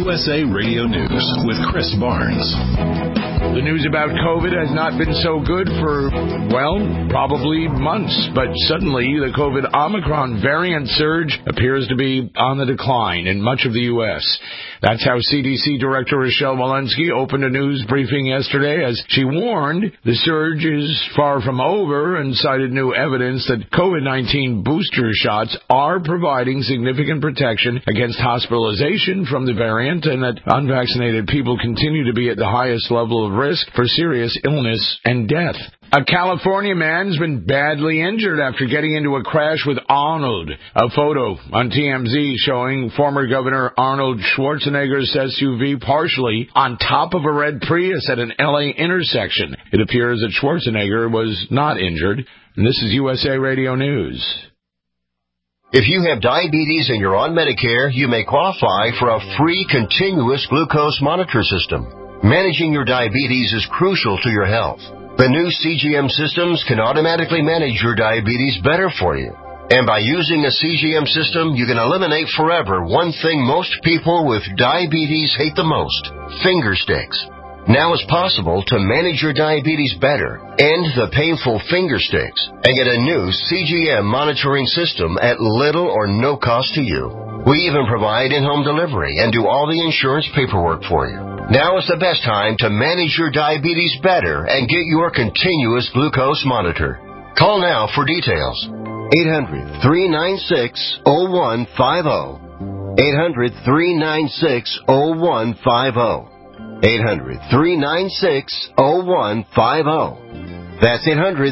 USA Radio News with Chris Barnes. The news about COVID has not been so good for, probably months. But suddenly, the COVID Omicron variant surge appears to be on the decline in much of the U.S. That's how CDC Director Rochelle Walensky opened a news briefing yesterday as she warned the surge is far from over and cited new evidence that COVID-19 booster shots are providing significant protection against hospitalization from the variant and that unvaccinated people continue to be at the highest level of risk for serious illness and death. A California man's been badly injured after getting into a crash with Arnold. A photo on TMZ showing former Governor Arnold Schwarzenegger's SUV partially on top of a red Prius at an LA intersection. It appears that Schwarzenegger was not injured. And this is USA Radio News. If you have diabetes and you're on Medicare, you may qualify for a free continuous glucose monitor system. Managing your diabetes is crucial to your health. The new CGM systems can automatically manage your diabetes better for you. And by using a CGM system, you can eliminate forever one thing most people with diabetes hate the most: finger sticks. Now it's possible to manage your diabetes better, end the painful finger sticks, and get a new CGM monitoring system at little or no cost to you. We even provide in-home delivery and do all the insurance paperwork for you. Now is the best time to manage your diabetes better and get your continuous glucose monitor. Call now for details. 800-396-0150. 800-396-0150. 800-396-0150. That's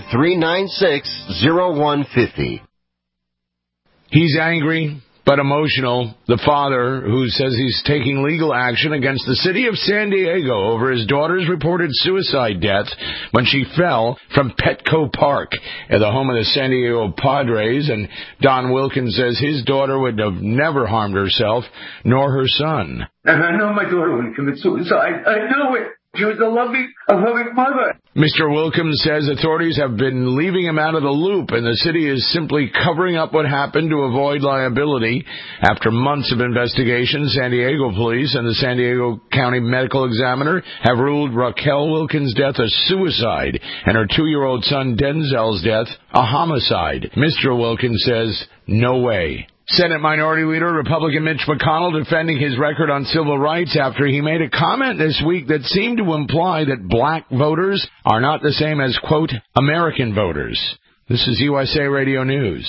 800-396-0150. He's angry but emotional. The father, who says he's taking legal action against the city of San Diego over his daughter's reported suicide death when she fell from Petco Park at the home of the San Diego Padres. And Don Wilkins says his daughter would have never harmed herself, nor her son. And I know my daughter wouldn't commit suicide. I know it. She was a loving mother. Mr. Wilkins says authorities have been leaving him out of the loop, and the city is simply covering up what happened to avoid liability. After months of investigation, San Diego police and the San Diego County Medical Examiner have ruled Raquel Wilkins' death a suicide and her 2-year-old son Denzel's death a homicide. Mr. Wilkins says, no way. Senate Minority Leader Republican Mitch McConnell defending his record on civil rights after he made a comment this week that seemed to imply that black voters are not the same as, quote, American voters. This is USA Radio News.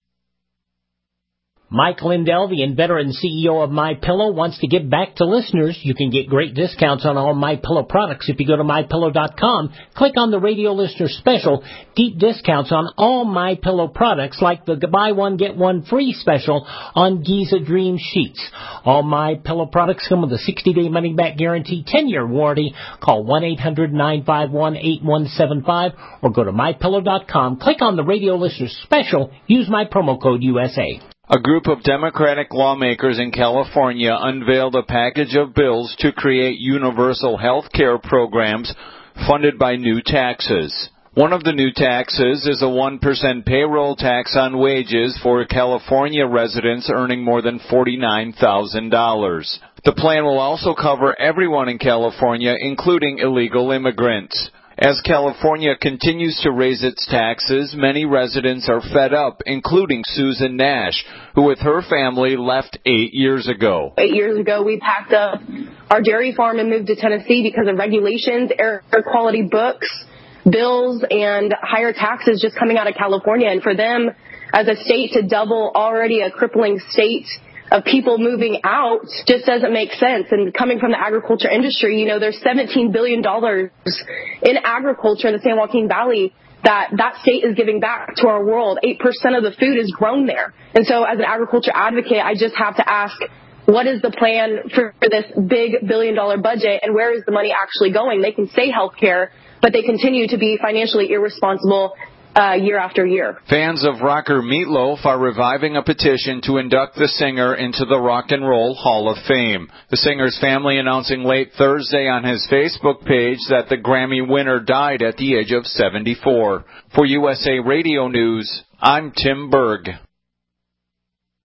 Mike Lindell, the inveterate CEO of MyPillow, wants to give back to listeners. You can get great discounts on all MyPillow products if you go to MyPillow.com. Click on the radio listener special. Deep discounts on all MyPillow products, like the buy one, get one free special on Giza Dream Sheets. All MyPillow products come with a 60-day money-back guarantee, 10-year warranty. Call 1-800-951-8175 or go to MyPillow.com. Click on the radio listener special. Use my promo code USA. A group of Democratic lawmakers in California unveiled a package of bills to create universal health care programs funded by new taxes. One of the new taxes is a 1% payroll tax on wages for California residents earning more than $49,000. The plan will also cover everyone in California, including illegal immigrants. As California continues to raise its taxes, many residents are fed up, including Susan Nash, who with her family left 8 years ago. 8 years ago, we packed up our dairy farm and moved to Tennessee because of regulations, air quality books, bills, and higher taxes just coming out of California. And for them, as a state, to double already a crippling state of people moving out just doesn't make sense. And coming from the agriculture industry, you know, there's $17 billion in agriculture in the San Joaquin Valley that state is giving back to our world. 8% of the food is grown there. And so as an agriculture advocate, I just have to ask, what is the plan for this big $1 billion budget, and where is the money actually going? They can say health care, but they continue to be financially irresponsible year after year. Fans of rocker Meatloaf are reviving a petition to induct the singer into the Rock and Roll Hall of Fame. The singer's family announcing late Thursday on his Facebook page that the Grammy winner died at the age of 74. For USA Radio News, I'm Tim Berg.